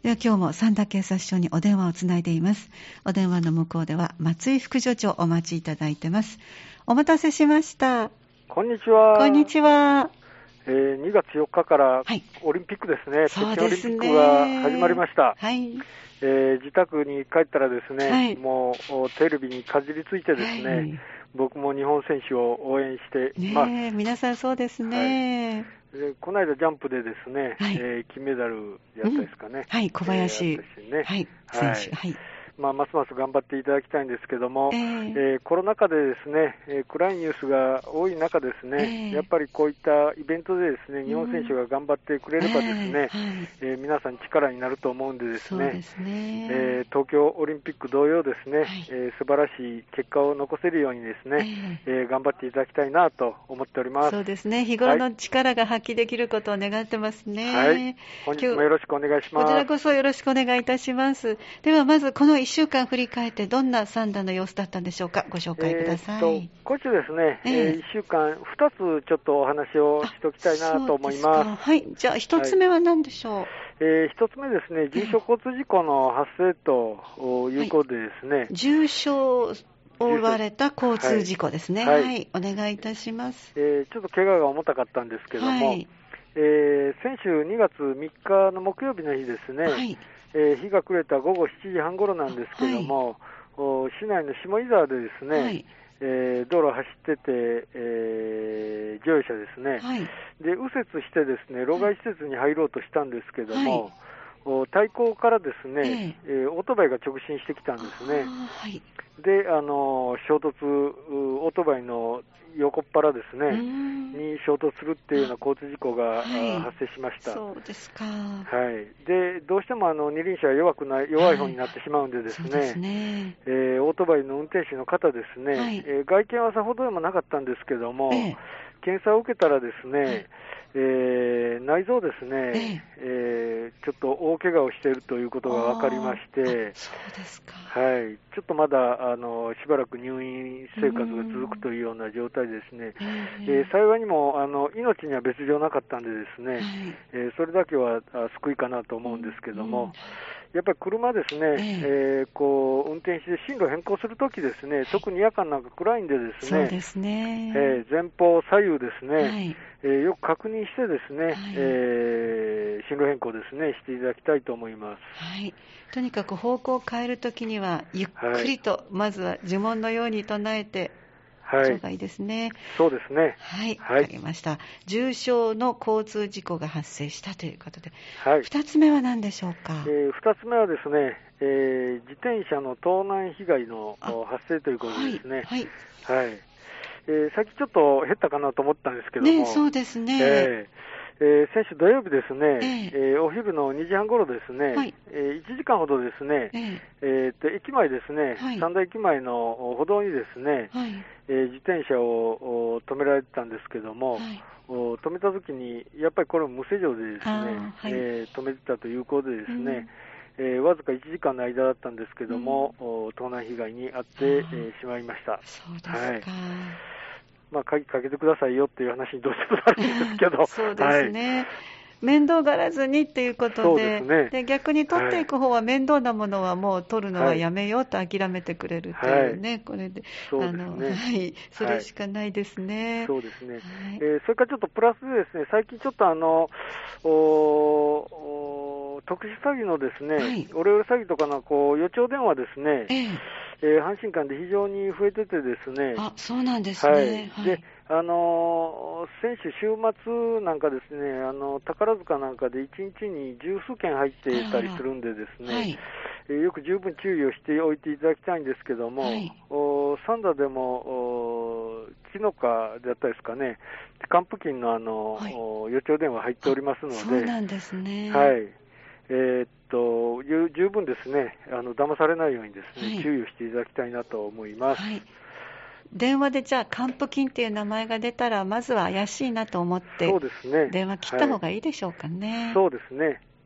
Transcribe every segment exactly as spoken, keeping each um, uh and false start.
では今日も三田警察署にお電話をつないでいます。お電話の向こうでは松井副署長お待ちいただいてます。お待たせしました。 こんにちは。 こんにちは。 えー、にがつよっかからオリンピックですね、はい、北京オリンピックが始まりました。 はい、 えー、自宅に帰ったらですね、はい、もうテレビにかじりついてですね、はい、僕も日本選手を応援しています。 ね、皆さんそうですね。 はい、でこの間ジャンプでですね、はい、えー、金メダルやったですかね。 うん、はい、小林、 えーね、 はい、選手、はい。 まあ、ますます頑張っていただきたいんですけども、えーえー、コロナ禍でですね、えー、暗いニュースが多い中ですね、えー、やっぱりこういったイベントでですね、日本選手が頑張ってくれればですね、えーはいえー、皆さん力になると思うんでですね、 そうですね、 えー、東京オリンピック同様ですね、はいえー、素晴らしい結果を残せるようにですね、えーえー、頑張っていただきたいなと思っております。 そうですね、日頃の力が発揮できることを願ってますね。 はい、本日もよろしくお願いします。 こちらこそよろしくお願いいたします。ではまずこのいっしゅうかん振り返ってどんな三田の様子だったんでしょうか。ご紹介ください。えー、 今週ですね、えーえー、いっしゅうかんふたつちょっとお話をしておきたいなと思います。 はい、じゃあひとつめは何でしょう。はいえー、ひとつめですね、重傷交通事故の発生ということでですね、はい、 重傷を負われた交通事故ですね。はい、はい、お願いいたします。 えー、ちょっと怪我が重たかったんですけども、はいえー、先週にがつみっかの木曜日の日ですね、はいえー、日が暮れたごごしちじはん頃なんですけども、はい、市内の下井沢でですね、はいえー、道路を走ってて、えー、乗用車ですね、はい、で右折してですね老害施設に入ろうとしたんですけども、はい、対向からですね、えーえー、オートバイが直進してきたんですね。はい、で、あの衝突、オートバイの横っ腹ですねに衝突するっていうような交通事故が、はい、発生しました。 そうですか。 はい。で、どうしてもあの二輪車は弱くない弱い方になってしまうんでですね、はい、そうですねえー、オートバイの運転手の方ですね、はいえー、外見はさほどでもなかったんですけども、えー、検査を受けたらですね、はいえー、内臓ですね、ええー、ちょっと大怪我をしているということが分かりまして、 そうですか。 はい、ちょっとまだあのしばらく入院生活が続くというような状態ですね。えー、幸いにもあの命には別状なかったんでですね、はいえー、それだけは救いかなと思うんですけども、やっぱり車ですね、えーえー、こう運転して進路変更するときですね、特に夜間なんか暗いんでですね、 そうですね、 えー、前方左右ですね、はいえー、よく確認してですね、はいえー、進路変更ですねしていただきたいと思います。 はい、とにかく方向を変えるときにはゆっくりと、はい、まずは呪文のように唱えてはい、がいいですね。 そうですね。 はい、わかりました。重傷の交通事故が発生したということで、はい、ふたつめは何でしょうか。 えー、ふたつめはですね、えー、自転車の盗難被害の発生ということですね。はい、はいはいえー、さっきちょっと減ったかなと思ったんですけども、 ね、そうですね。 えーえー、先週土曜日ですね、えーえー、お昼のにじはん頃ですね、はいえー、いちじかんほどですね、えーえー、と駅前ですね、はい、三田駅前の歩道にですね、はいえー、自転車を止められてたんですけども、はい、止めたときにやっぱりこれ無施錠でですね、はいえー、止めてたということでですね、うんえー、わずかいちじかんの間だったんですけども、うん、盗難被害に遭って、えー、しまいました。 そうですか、はいまあ、鍵かけてくださいよっていう話にどうしてもなるんですけどそうですね、はい、面倒がらずにっていうこと で, そうです、ね、 で逆に取っていく方は面倒なものはもう取るのはやめようと諦めてくれるというね、はい、これでそうですね、 あの、はい、それしかないですね、はい、 そうですね、はいえー、それからちょっとプラスでですね、最近ちょっとあのおお特殊詐欺のですね、はい、オレオレ詐欺とかのこう予兆電話ですね、えーえー、阪神間で非常に増えててですね、 あ、そうなんですね、はいはい、 であのー、先週週末なんかですね、あの宝塚なんかでいちにちに十数件入っていたりするんでですね、はいえー、よく十分注意をしておいていただきたいんですけども、はい、おサンダでもキノカだったですかね、還付金の、あの、はい、予兆電話入っておりますので、 そうなんですね、 はいえー、っと十分ですね、あの騙されないようにですね、はい、注意をしていただきたいなと思います。はい電話でじゃあ還付金っていう名前が出たらまずは怪しいなと思って、そうですね、電話切った方がいいでしょうかね、 はい、そうですね、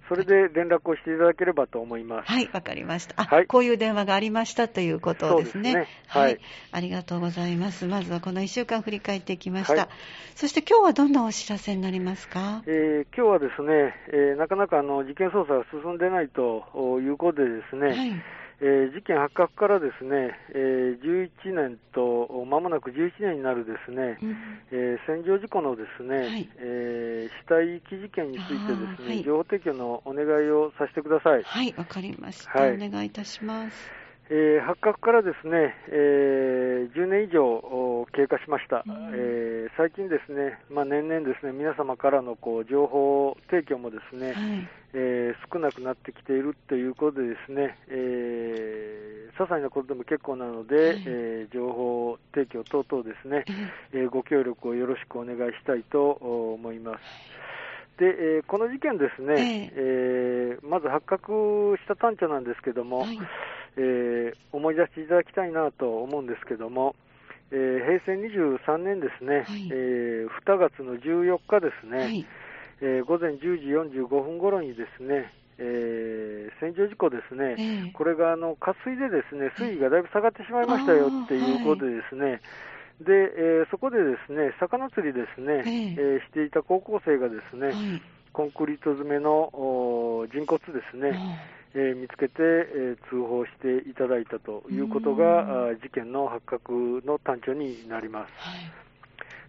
それで連絡をしていただければと思います。 はい、わかりました。あ、 はい、 こういう電話がありましたということですね。 そうですね。 はい、 はい。 ありがとうございます。まずはこのいっしゅうかん振り返っていきました。 はい、 そして今日はどんなお知らせになりますか？ えー、今日はですね、えー、なかなかあの事件捜査が進んでないということでですね、はい、えー、事件発覚からですね、えー、じゅういちねんと間もなくじゅういちねんになるですね、うん、えー、戦場事故のですね、はい、えー、死体遺棄事件についてですね、はい、情報提供のお願いをさせてください。 はい、わかりました。はい、お願いいたします。 えー、発覚からですね、えー、じゅうねん以上経過しました。うん、えー、最近ですね、まあ、年々ですね、皆様からのこう情報提供もですね、はい、えー、少なくなってきているということでですね、えー、些細なことでも結構なので、はい、えー、情報提供等々ですね、えー、ご協力をよろしくお願いしたいと思います。で、えー、この事件ですね、えーえー、まず発覚した端緒なんですけども、はい、えー、思い出していただきたいなと思うんですけども、えー、へいせいにじゅうさんねんですね、はい、えー、にがつのじゅうよっかですね、はい、えー、ごぜんじゅうじよんじゅうごふん頃にですね、えー、戦場事故ですね、えー、これがあの渇水でですね、水位がだいぶ下がってしまいましたよっていうことでですね、はい、で、えー、そこでですね、魚釣りですね、えーえー、していた高校生がですね、はい、コンクリート詰めの人骨ですね、えー、見つけて、えー、通報していただいたということが事件の発覚の端緒になります。はい、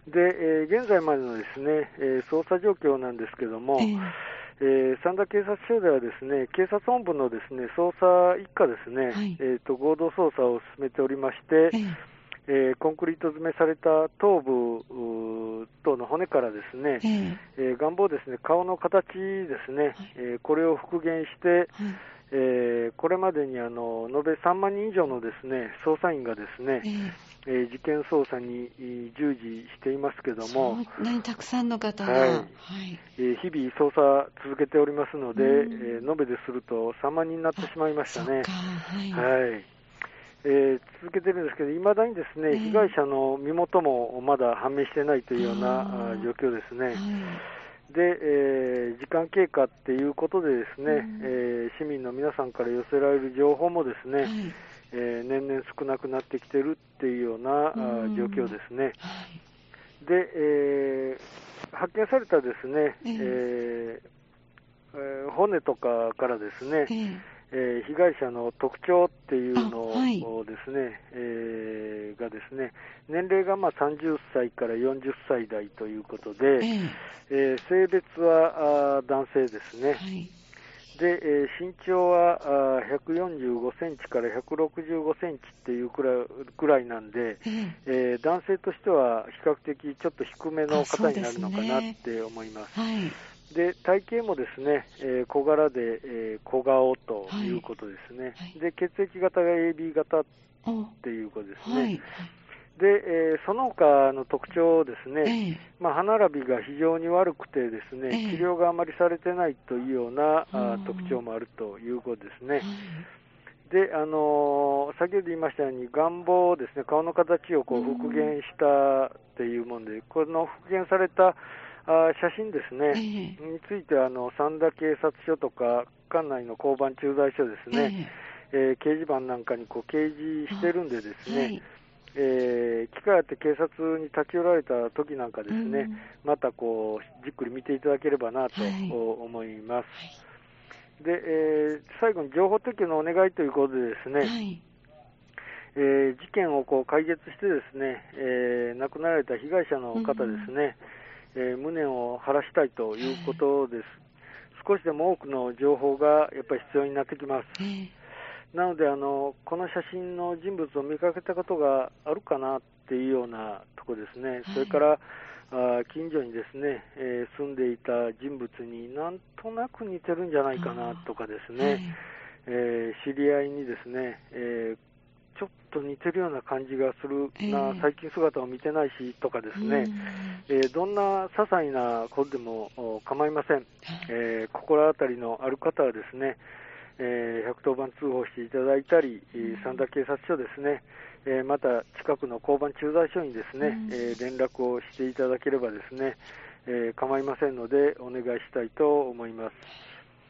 で、えー、現在までのですね、えー、捜査状況なんですけども、えーえー、三田警察署ではですね、警察本部のですね、捜査一課ですね、はい、えーと、合同捜査を進めておりまして、えーえー、コンクリート詰めされた頭部等の骨からですね、えーえー、眼棒ですね、顔の形ですね、はい、えー、これを復元して、はい、えー、これまでにあの延べさんまんにん以上のですね、捜査員がですね、えーえー、事件捜査に従事していますけども、 そんなにたくさんの方が、 はいはい、えー、日々捜査続けておりますので、えー、延べでするとさんまんにんになってしまいましたね。はい、はい、えー、続けてるんですけど、いまだにですね、えー、被害者の身元もまだ判明してないというような状況ですね。はい、で、えー、時間経過っていうことでですね、うん、えー、市民の皆さんから寄せられる情報もですね、はい、えー、年々少なくなってきてるっていうような、うん、状況ですね。はい、で、えー、発見されたですね、えーえー、骨とかからですね、えーえー、被害者の特徴っていうのをですね、はい、えー、がですね、年齢がまあさんじゅっさいからよんじゅっさい代ということで、えーえー、性別は男性ですね。はい、で、えー、身長はひゃくよんじゅうごセンチからひゃくろくじゅうごセンチっていうくらい、くらいなんで、えーえー、男性としては比較的ちょっと低めの方になるのかなって思います。で、体型もですね、えー、小柄で、えー、小顔ということですね。はい、で、血液型が エービー 型っていうことですね。はい、で、えー、その他の特徴ですね、えー、まあ、歯並びが非常に悪くてですね、えー、治療があまりされてないというようなあ特徴もあるということですね。はい、で、あのー、先ほど言いましたように、眼棒ですね、顔の形をこう復元したっていうもので、この復元されたあ写真ですね、えー、についてはあの三田警察署とか管内の交番駐在所ですね、えーえー、掲示板なんかにこう掲示してるんでですね、はい、えー、機会あって警察に立ち寄られた時なんかですね、うん、またこうじっくり見ていただければなと思います。はい、で、えー、最後に情報提供のお願いということでですね、はい、えー、事件をこう解決してですね、えー、亡くなられた被害者の方ですね、うん、えー、無念を晴らしたいということです。少しでも多くの情報がやっぱり必要になってきます。えー、なのであの、この写真の人物を見かけたことがあるかなっていうようなところですね。はい、それからあ近所にですね、えー、住んでいた人物になんとなく似てるんじゃないかなとかですね、はい、えー、知り合いにですね、えーちょっと似てるような感じがするな、えー、最近姿を見てないしとかですね、えー、どんな些細なことでも構いません。えー、心当たりのある方はですね、えー、ひゃくとおばん通報していただいたり、三田警察署ですね、えー、また近くの交番駐在所にですね、えー、連絡をしていただければですね、えー、構いませんのでお願いしたいと思います。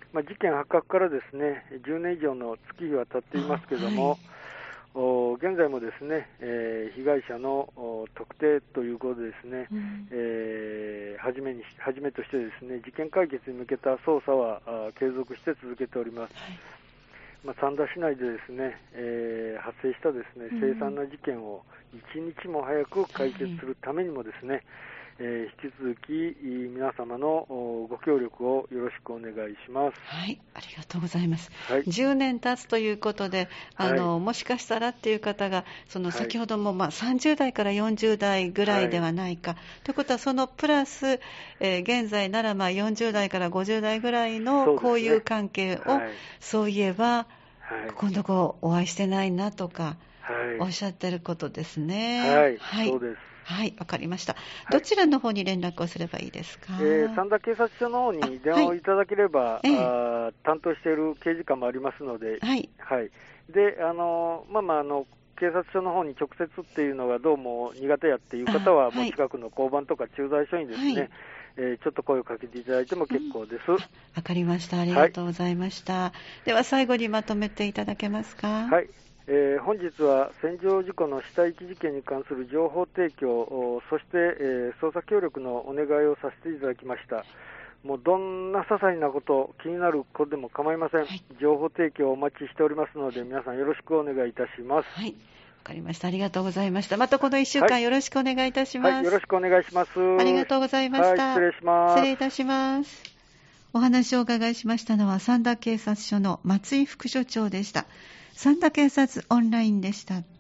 まあ、事件発覚からですね、じゅうねん以上の月日は経っていますけれども、はい、現在もですね、えー、被害者の特定ということでですね、うん、えー、はじめにはじめとしてですね、事件解決に向けた捜査は継続して続けております。はい、まあ、三田市内でですね、えー、発生したですね、凄惨な事件を一日も早く解決するためにもですね、はい、えー、引き続き皆様のご協力をよろしくお願いします。 はい、ありがとうございます。はい、じゅうねん経つということで、あの、はい、もしかしたらっていう方が、その先ほども、まあ、さんじゅう代からよんじゅう代ぐらいではないか、はい、ということはそのプラス、えー、現在ならまあよんじゅう代からごじゅう代ぐらいの交友関係を、そう、ね、はい、そういえば、はい、ここのとこお会いしてないなとか、はい、おっしゃってることですね。 はい、はい、そうです。 はい、わかりました。どちらの方に連絡をすればいいですか？ えー、三田警察署の方に電話をいただければ、はい、あ担当している刑事課もありますので、はい、はい、で、あのまあまああの警察署の方に直接っていうのがどうも苦手やっていう方は、もう近くの交番とか駐在所にですね、はい、えー、ちょっと声をかけていただいても結構です。わ、 うん、かりました。ありがとうございました。はい、では最後にまとめていただけますか？ はい。えー、本日は戦場事故の死体遺棄事件に関する情報提供、そして、えー、捜査協力のお願いをさせていただきました。もうどんな些細なこと、気になることでも構いません。はい、情報提供をお待ちしておりますので、皆さんよろしくお願いいたします。 はい、わかりました。ありがとうございました。またこのいっしゅうかん、はい、よろしくお願いいたします。 はい、よろしくお願いします。 ありがとうございました。 はい、失礼します。 失礼いたします。お話をお伺いしましたのは三田警察署の松井副署長でした。三田警察オンラインでした。